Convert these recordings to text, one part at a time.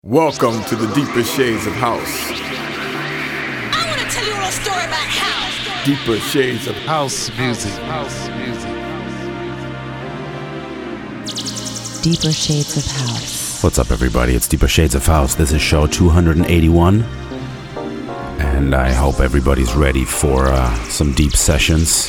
Welcome to the Deeper Shades of House. I want to tell you a little story about house. Deeper Shades of House music. Deeper Shades of House. What's up, everybody? It's Deeper Shades of House. This is show 281. And I hope everybody's ready for some deep sessions.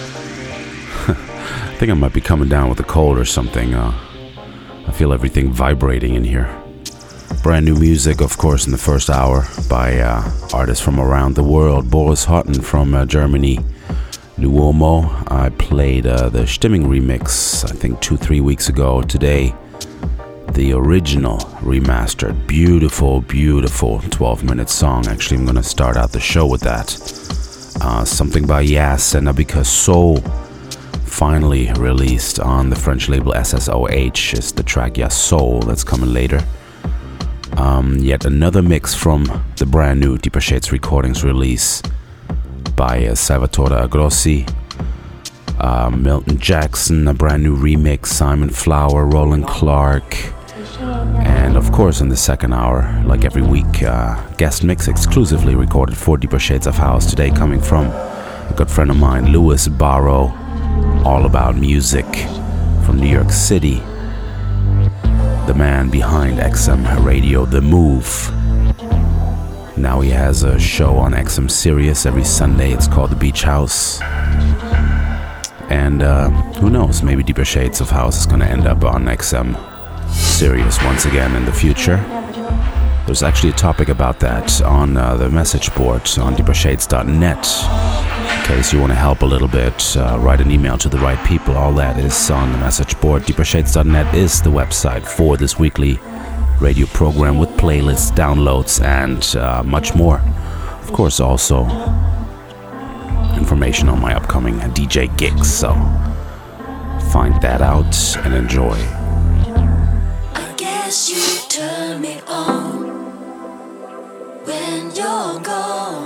I think I might be coming down with a cold or something. I feel everything vibrating in here. Brand new music, of course, in the first hour by artists from around the world. Boris Hotten from Germany, Luomo. I played the Stimming remix, I think 2-3 weeks ago. Today, the original remastered, beautiful 12-minute song. Actually, I'm going to start out the show with that. Something by Yas and Abika Soul, finally released on the French label SSOH. It's the track Yas Soul that's coming later. Yet another mix from the brand new Deeper Shades Recordings release by Salvatore Agrossi, Milton Jackson, a brand new remix, Simon Flower, Roland Clark, and of course in the second hour, like every week, guest mix exclusively recorded for Deeper Shades of House. Today coming from a good friend of mine, Louis Barrow, all about music from New York City. The man behind XM Radio, The Move. Now he has a show on XM Sirius every Sunday. It's called The Beach House. And who knows, maybe Deeper Shades of House is going to end up on XM Sirius once again in the future. There's actually a topic about that on the message board on deepershades.net. In case you want to help a little bit, write an email to the right people. All that is on the message board. Deepershades.net is the website for this weekly radio program with playlists, downloads, and much more. Of course, also information on my upcoming DJ gigs. So find that out and enjoy. I guess you turn me on when you're gone.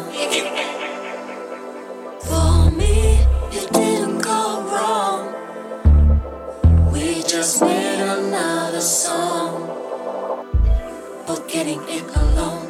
For me, it didn't go wrong. We just made another song, but getting it alone,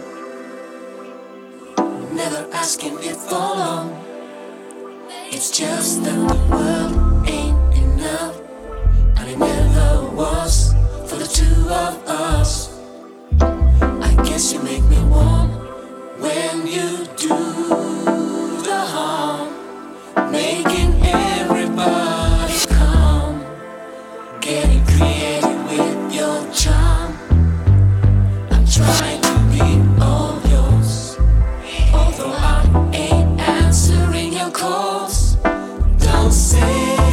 never asking it for long. It's just that the world ain't enough, and it never was for the two of us. I guess you make me warm when you do the harm, making everybody calm, getting creative with your charm. I'm trying to be all yours, although I ain't answering your calls. Don't say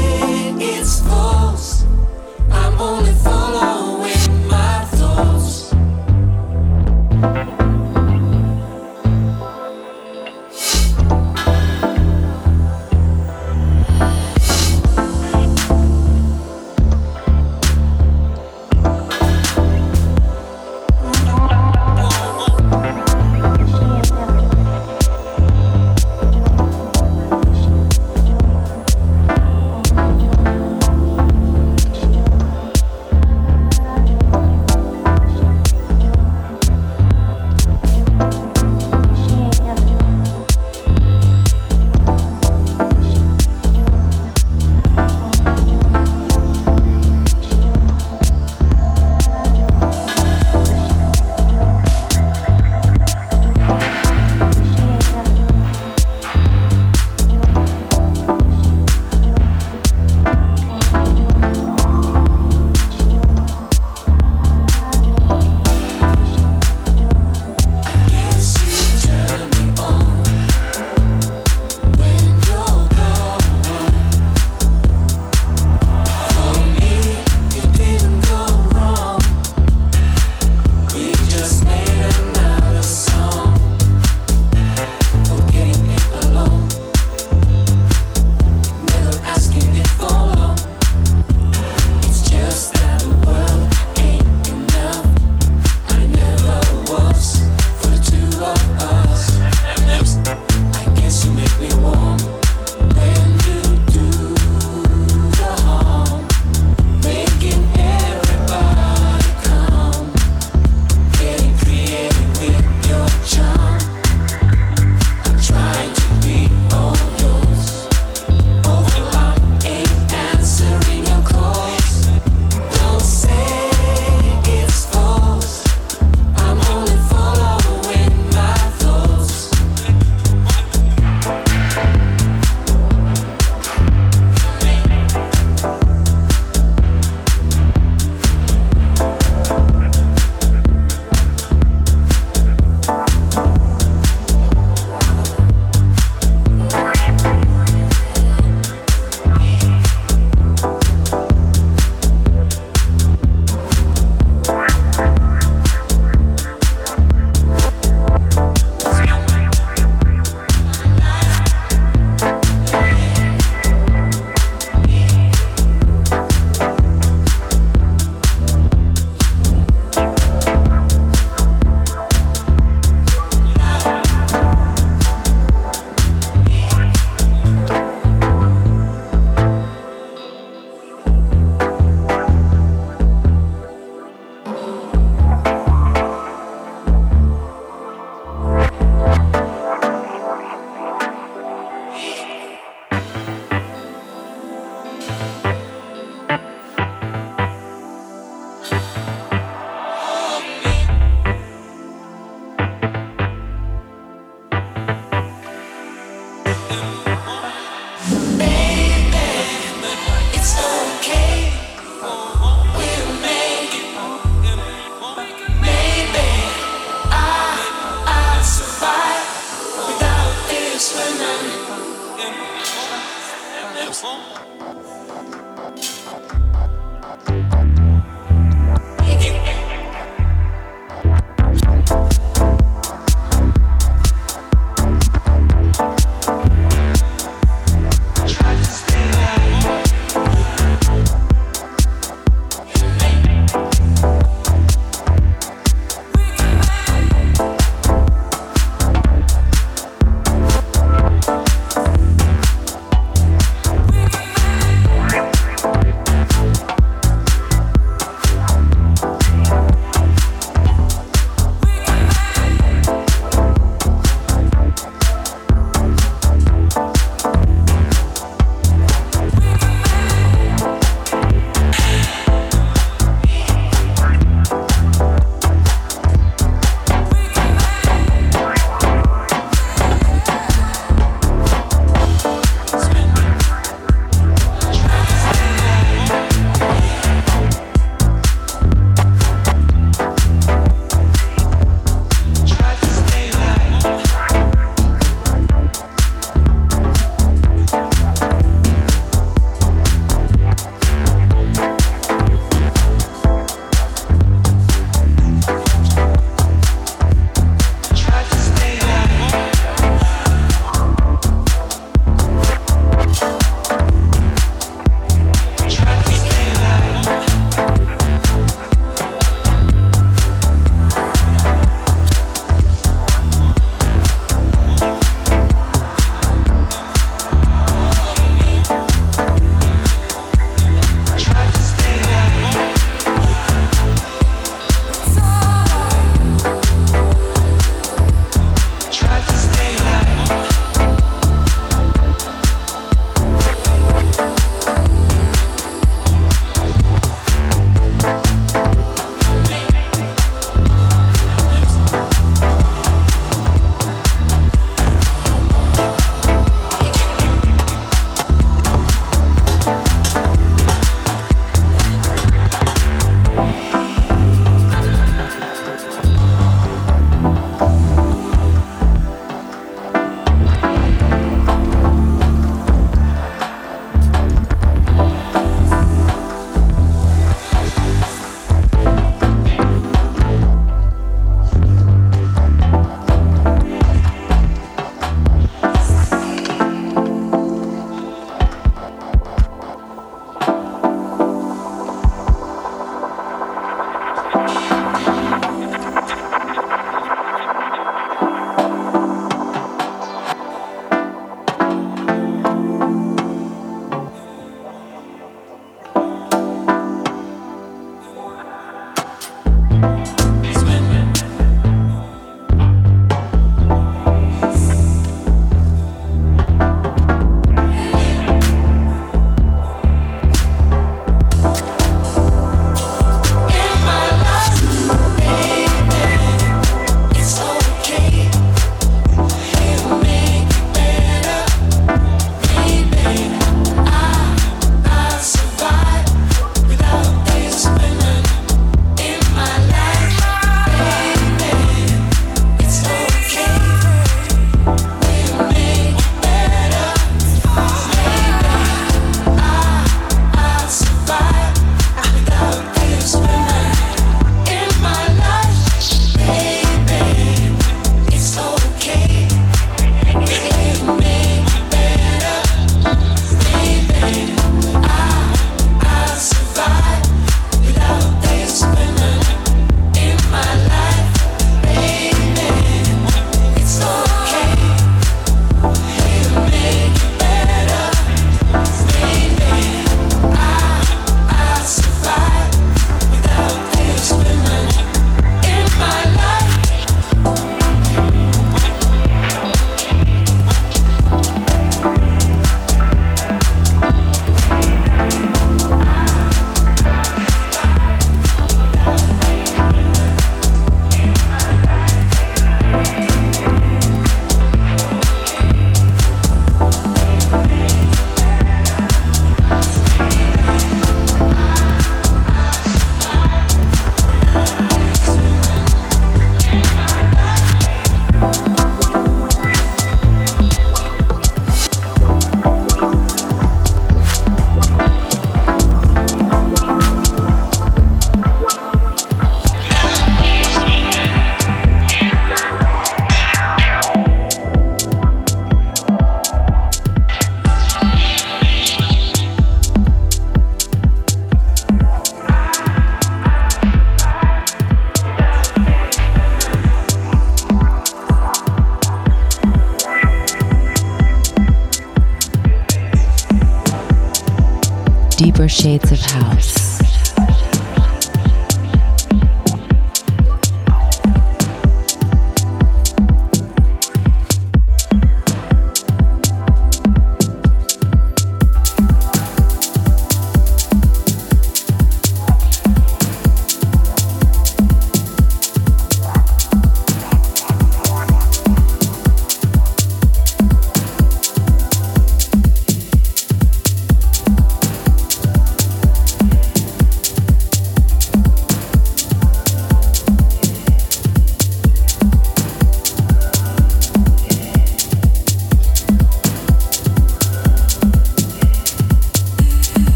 Deeper Shades of House.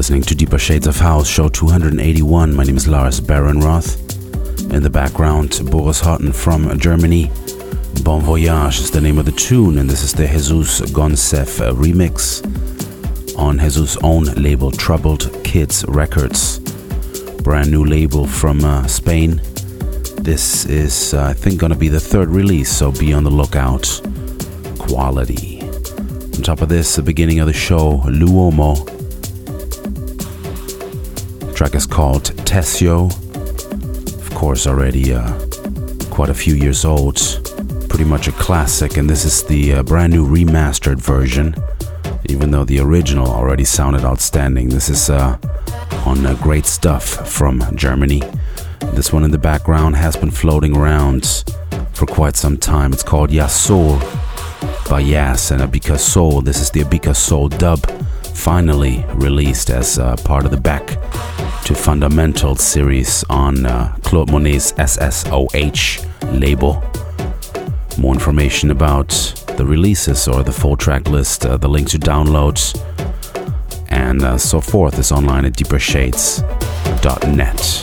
listening to Deeper Shades of House, show 281. My name is Lars Barenroth. In the background, Boris Harten from Germany. Bon Voyage is the name of the tune, and this is the Jesus Gonsef remix on Jesus' own label, Troubled Kids Records. Brand new label from Spain. This is, I think, gonna be the third release, so be on the lookout. Quality. On top of this, the beginning of the show, L'Uomo. The track is called Tessio. Of course, already quite a few years old. Pretty much a classic, and this is the brand new remastered version. Even though the original already sounded outstanding, this is on Great Stuff from Germany. This one in the background has been floating around for quite some time. It's called Ya Soul by Yas and Abika Soul. This is the Abika Soul dub, finally released as part of the Back to Fundamentals series on Claude Monet's SSOH label. More information about the releases or the full track list, the link to downloads, and so forth is online at deepershades.net.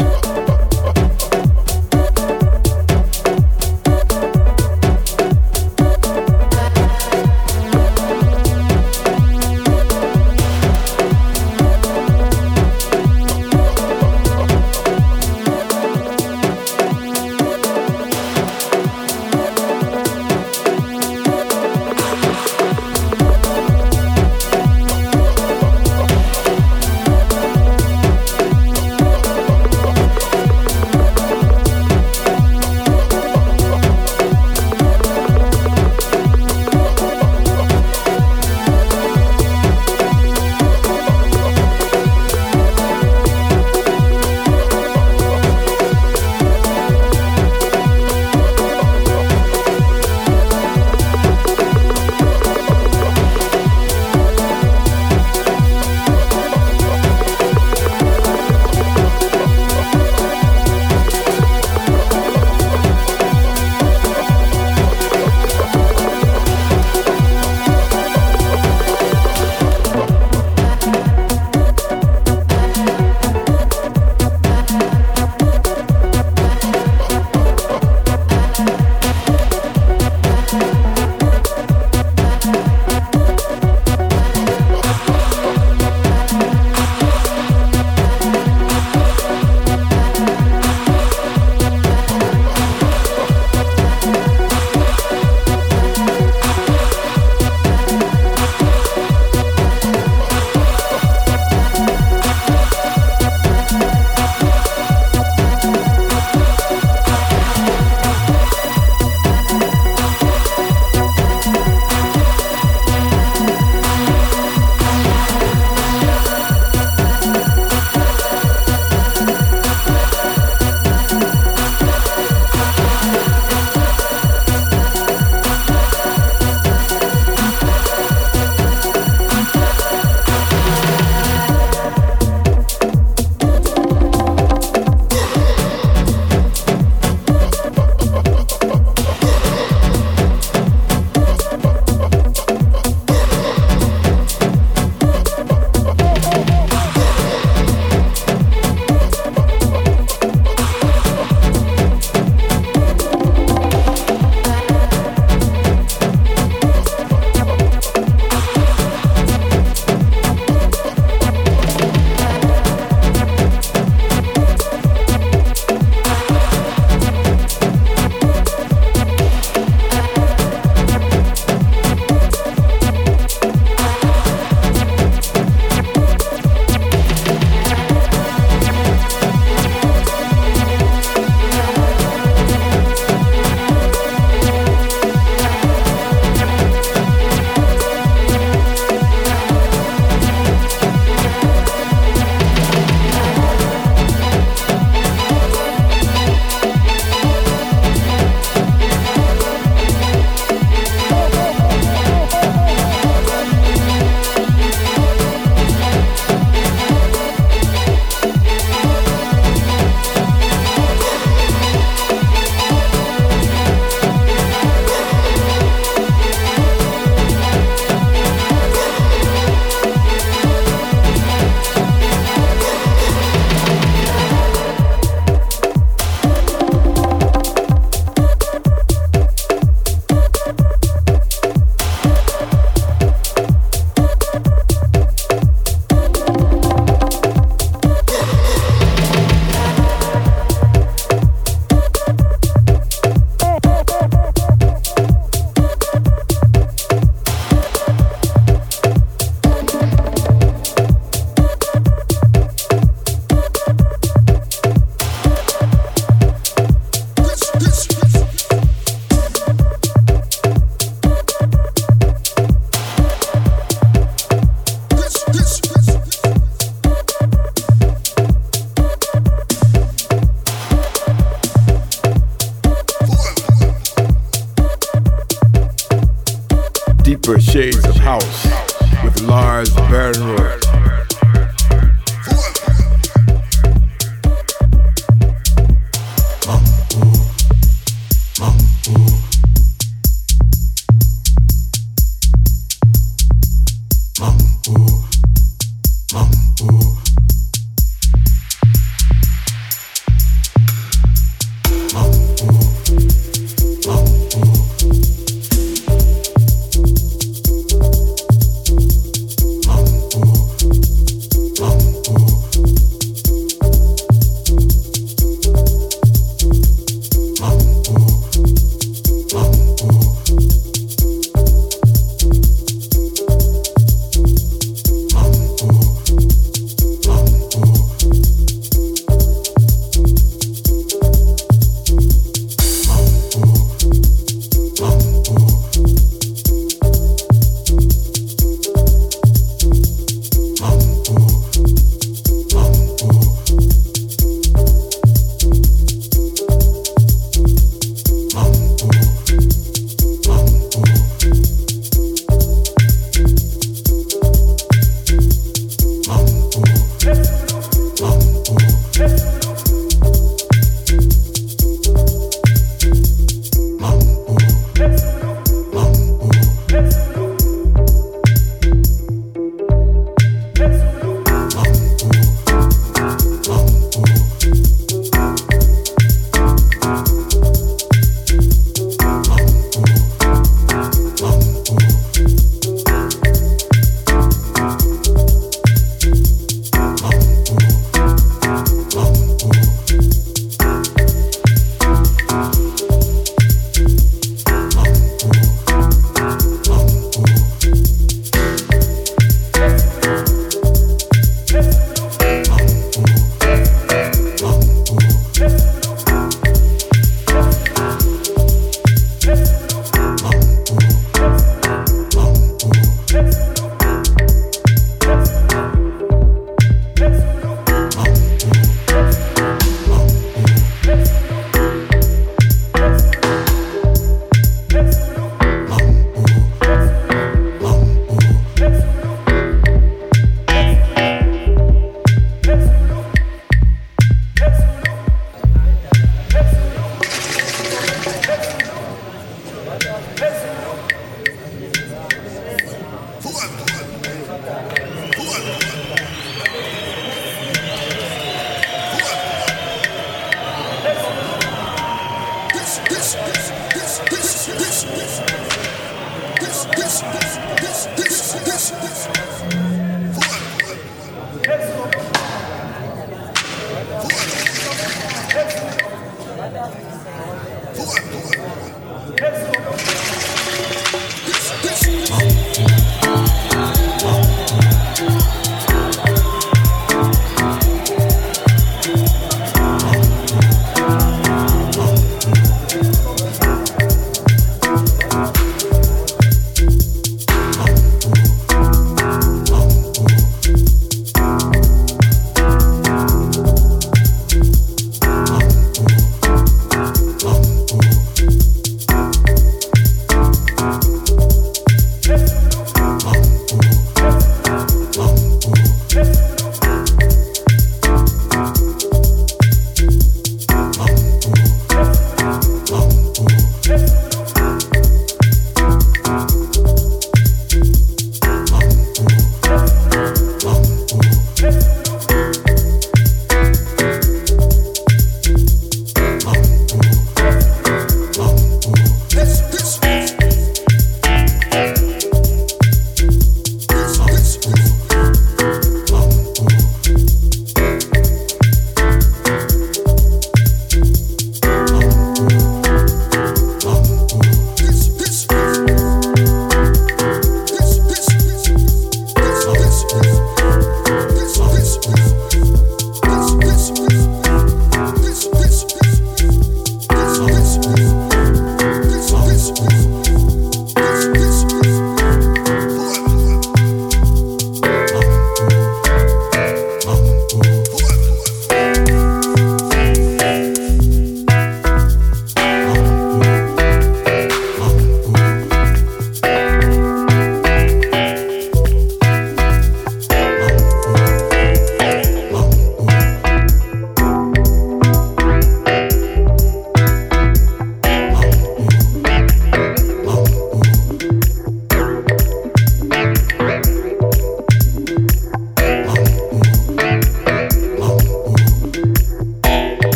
deeper shades of house with Lars Bernroth.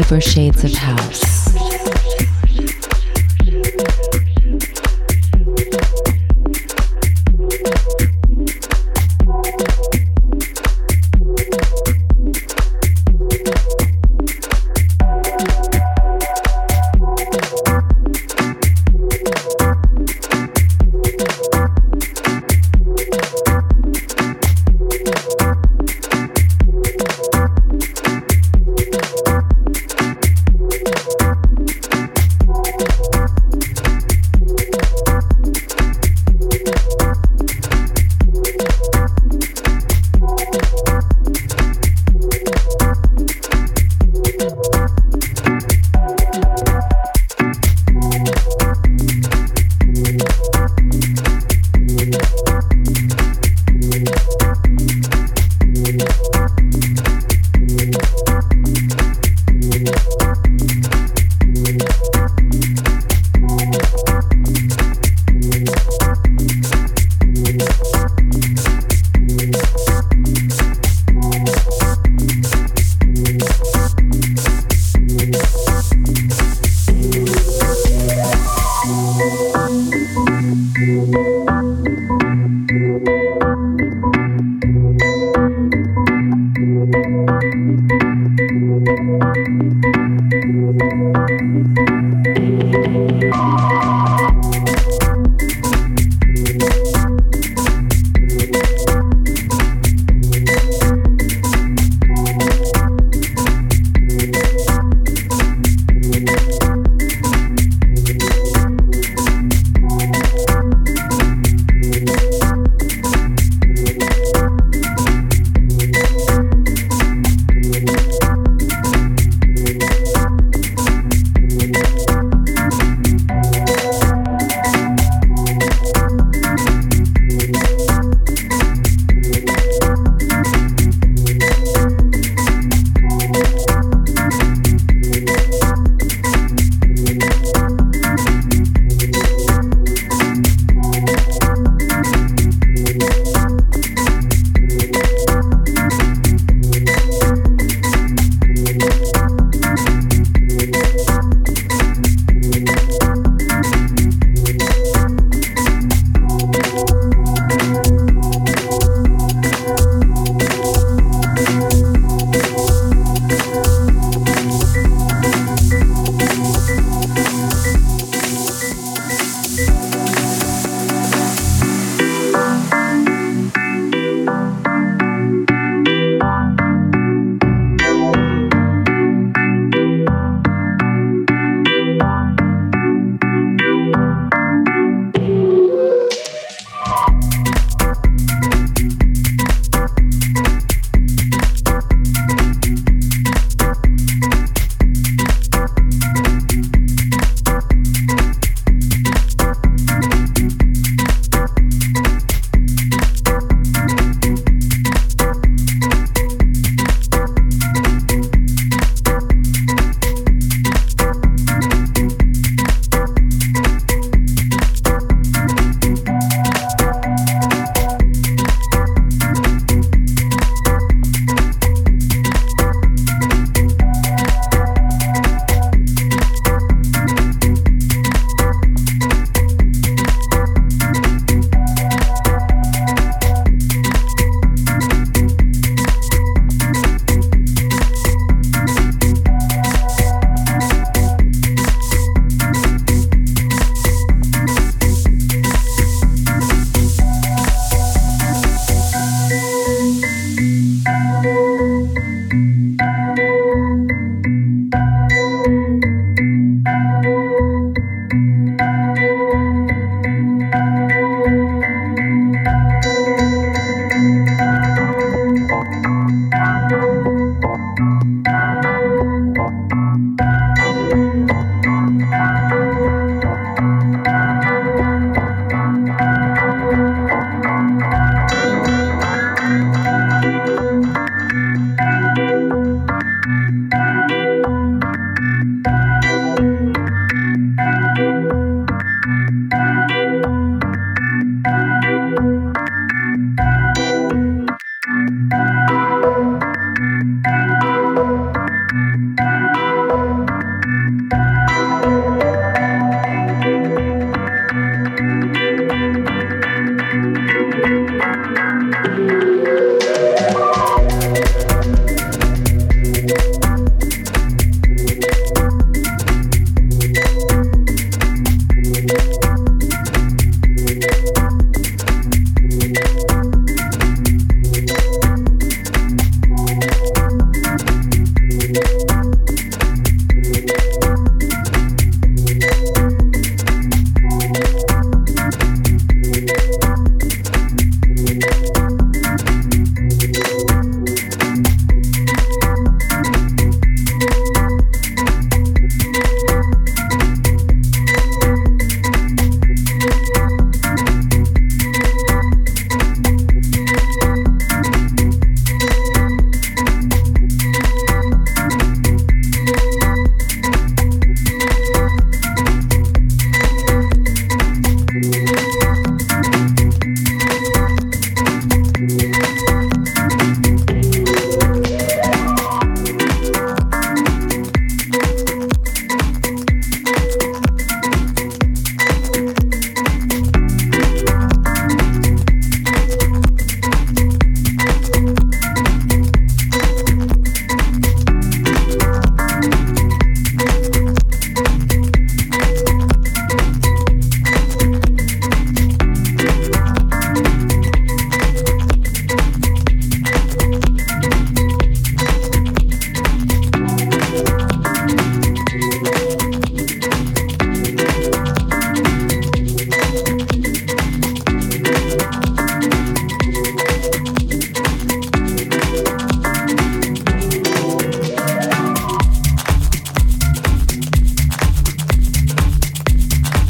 Deeper shades of house.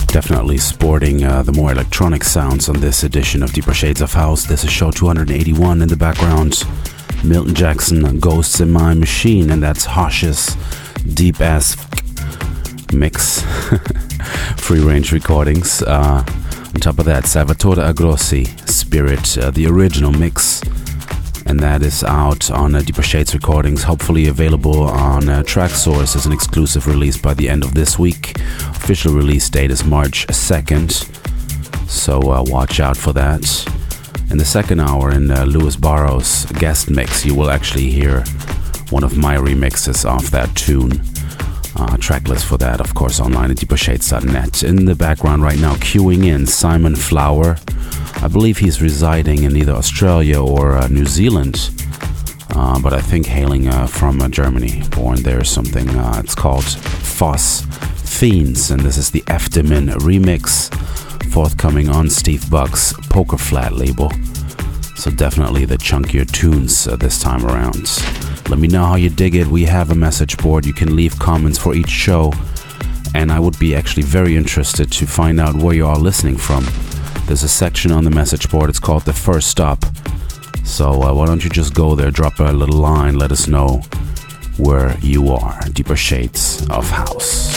Definitely sporting the more electronic sounds on this edition of Deeper Shades of House. This is show 281 in the background. Milton Jackson, Ghosts in My Machine, and that's Hosh's deep ass mix. Free range recordings. On top of that, Salvatore Agrossi, Spirit, the original mix. And that is out on Deeper Shades recordings, hopefully available on Traxsource as an exclusive release by the end of this week. Official release date is March 2nd, so watch out for that. In the second hour, in Louis Barrow's guest mix, you will actually hear one of my remixes of that tune. Tracklist for that, of course, online at deepershades.net. In the background right now, queuing in Simon Flower. I believe he's residing in either Australia or New Zealand, but I think hailing from Germany, born there or something. It's called Foss Fiends, and this is the Eftemin remix, forthcoming on Steve Buck's Poker Flat label. So definitely the chunkier tunes this time around. Let me know how you dig it. We have a message board. You can leave comments for each show, and I would be actually very interested to find out where you are listening from. There's a section on the message board. It's called The First Stop. So why don't you just go there, drop a little line, let us know where you are. Deeper Shades of House.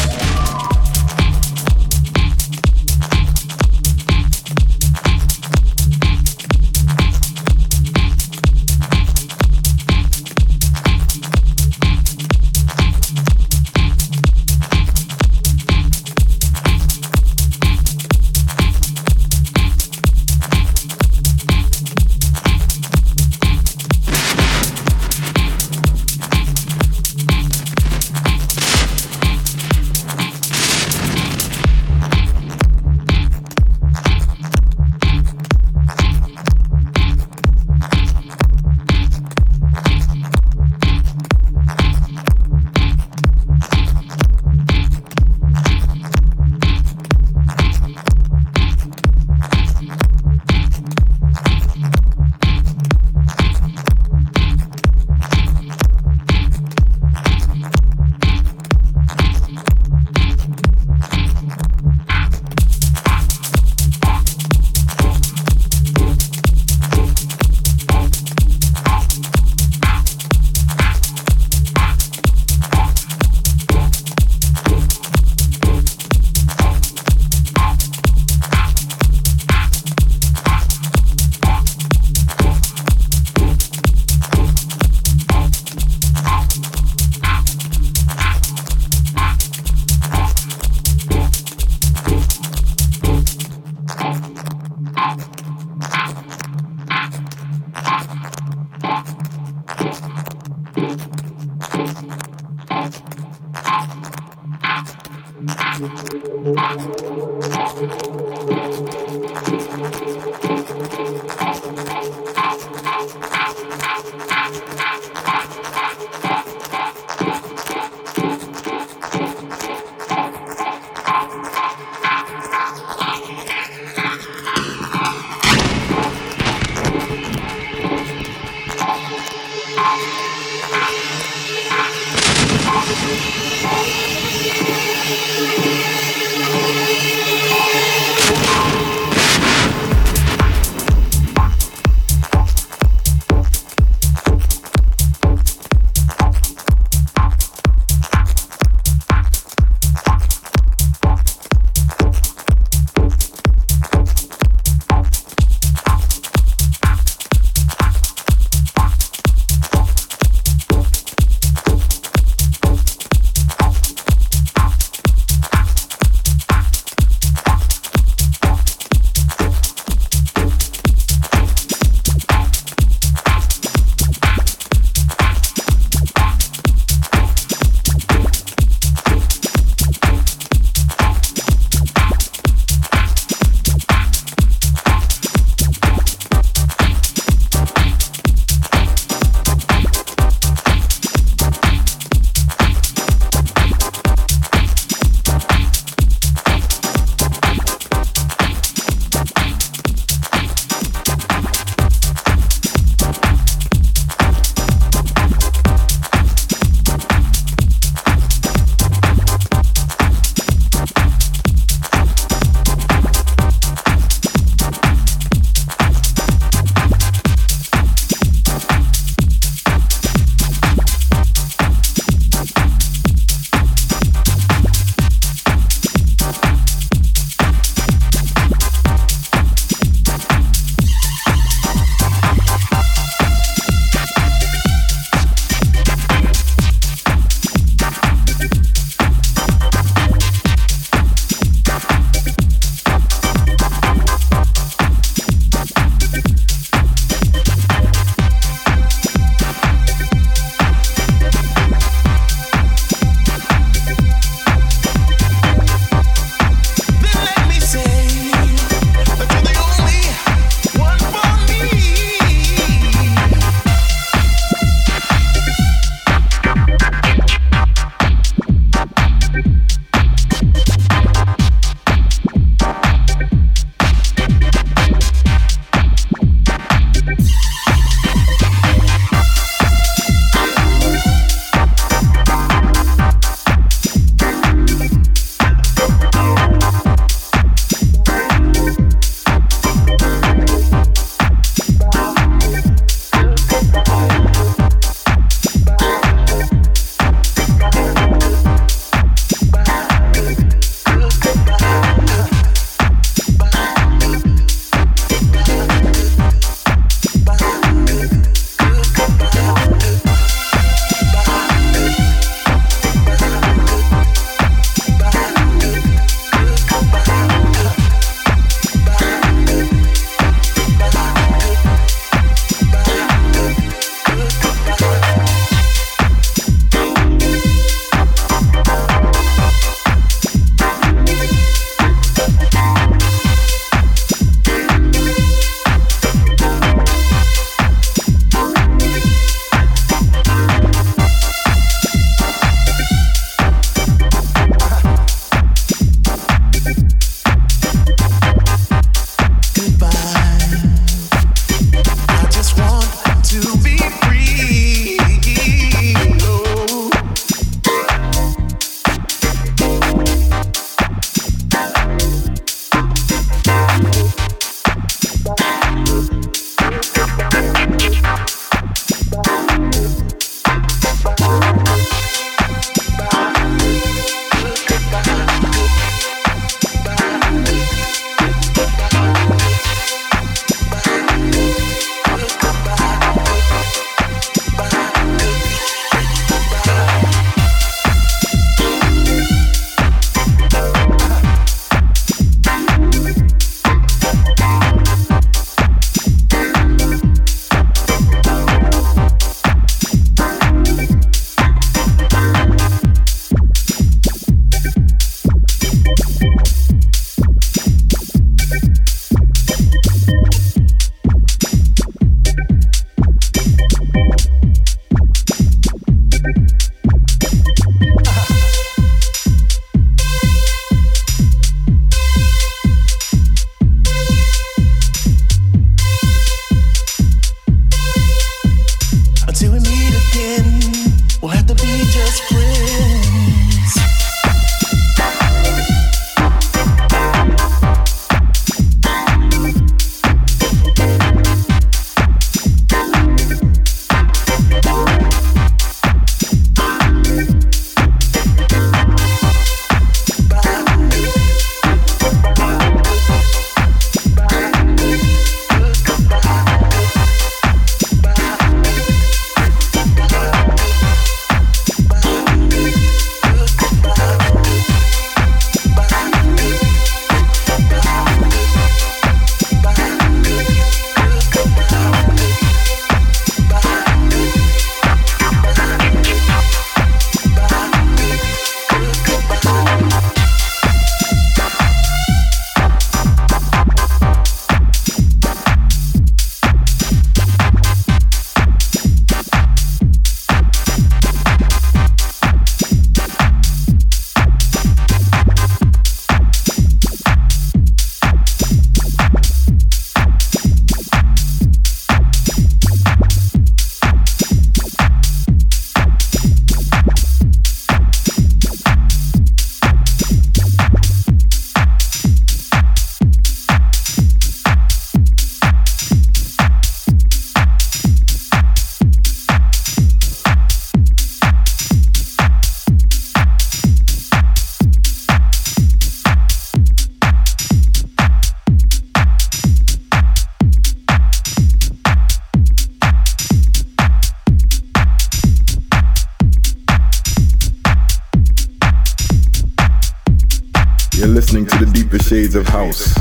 You're listening to the deeper shades of house.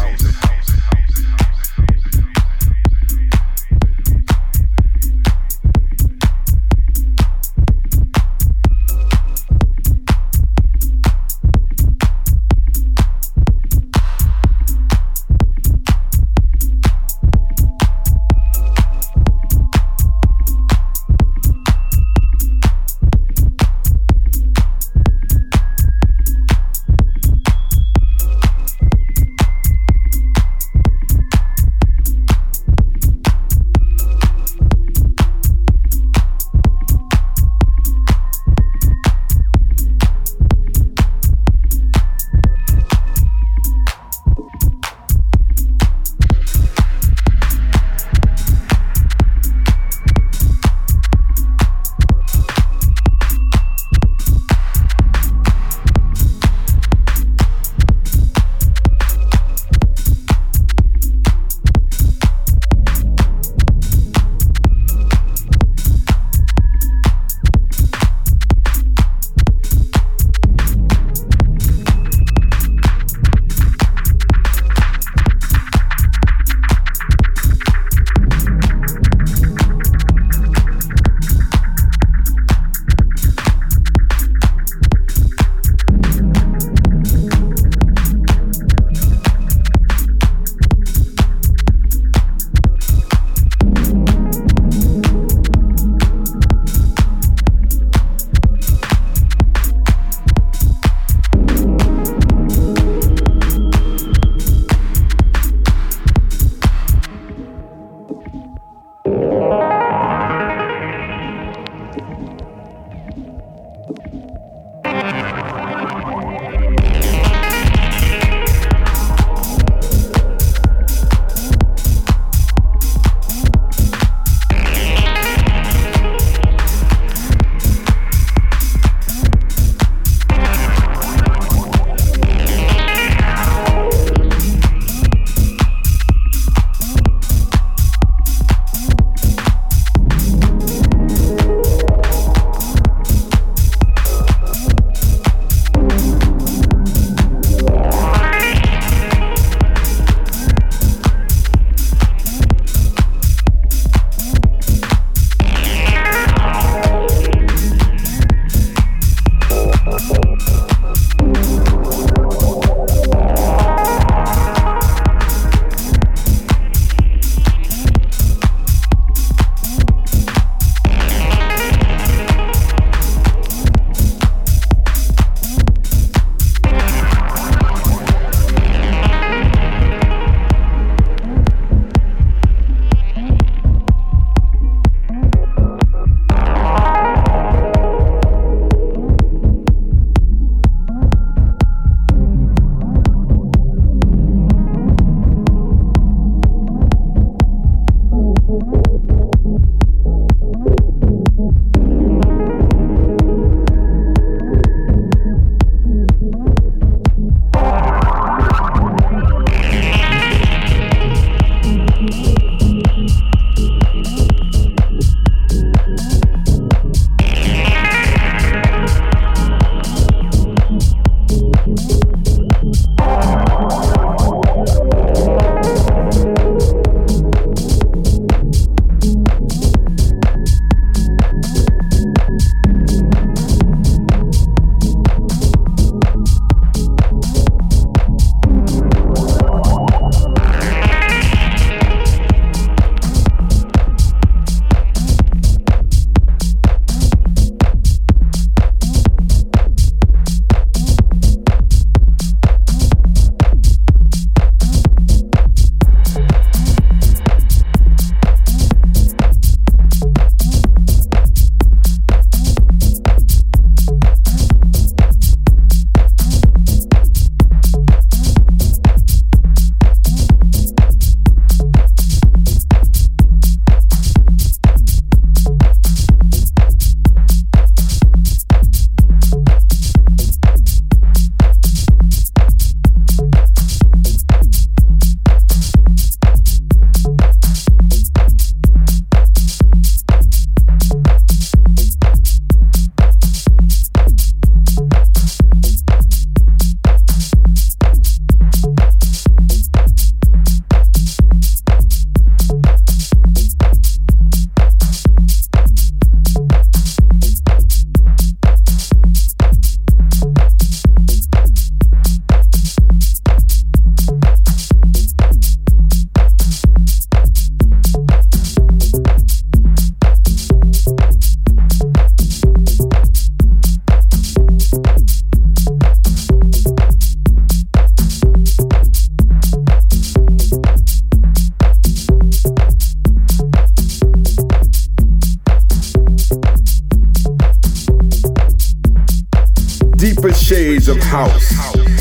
of House.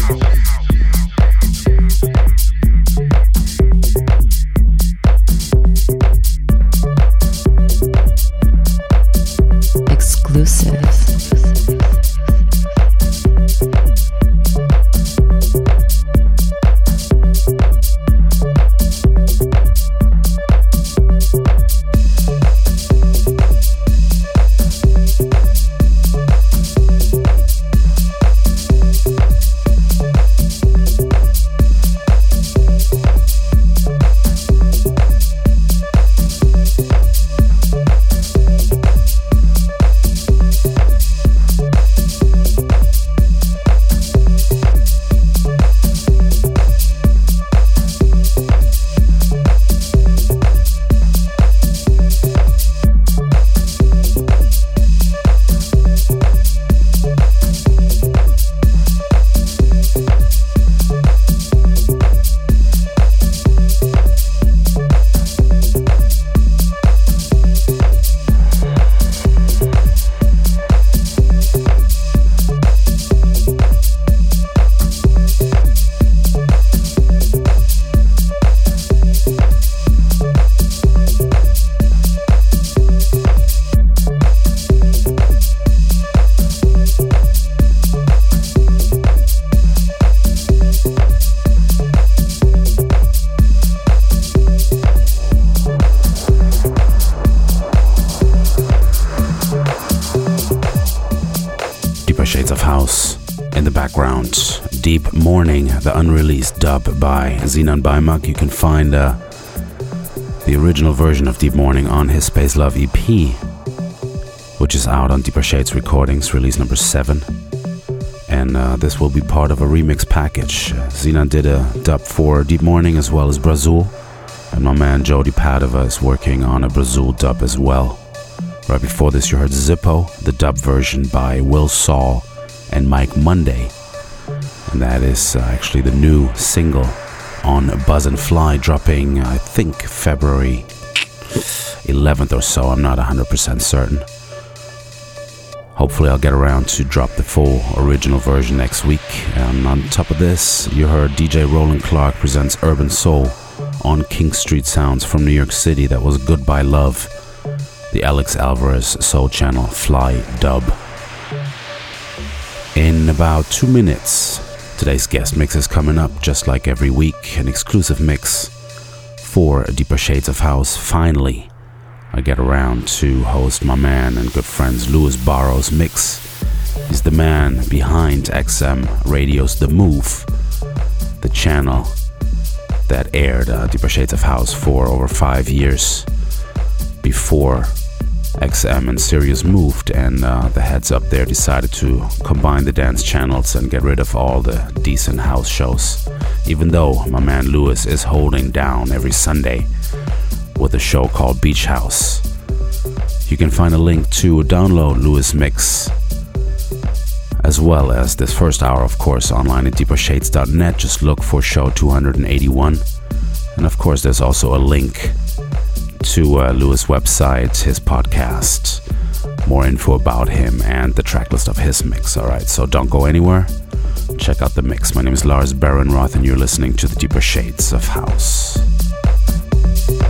Exclusive. Shades of House. In the background, Deep Morning, the unreleased dub by Zenon Baimak. You can find the original version of Deep Morning on his Space Love EP, which is out on Deeper Shades Recordings, release number 7. And this will be part of a remix package. Zenon did a dub for Deep Morning as well as Brazil, and my man Jody Padova is working on a Brazil dub as well. Right before this, you heard Zippo, the dub version by Will Saul and Mike Monday. And that is actually the new single on Buzz and Fly, dropping, I think, February 11th or so. I'm not 100% certain. Hopefully I'll get around to drop the full original version next week. And on top of this, you heard DJ Roland Clark presents Urban Soul on King Street Sounds from New York City. That was Goodbye Love, the Alex Alvarez Soul Channel Fly dub. In about 2 minutes, today's guest mix is coming up, just like every week, an exclusive mix for Deeper Shades of House. Finally, I get around to host my man and good friends Louis Barrow's mix. He's the man behind XM Radio's The Move, the channel that aired Deeper Shades of House for over 5 years before XM and Sirius moved, and the heads up there decided to combine the dance channels and get rid of all the decent house shows, even though my man Louis is holding down every Sunday with a show called Beach House. You can find a link to download Louis' mix as well as this first hour, of course, online at deepershades.net. Just look for show 281, and of course there's also a link to Louis' website, his podcast, more info about him, and the tracklist of his mix. Alright, so don't go anywhere. Check out the mix. My name is Lars Barenroth, and you're listening to the Deeper Shades of House.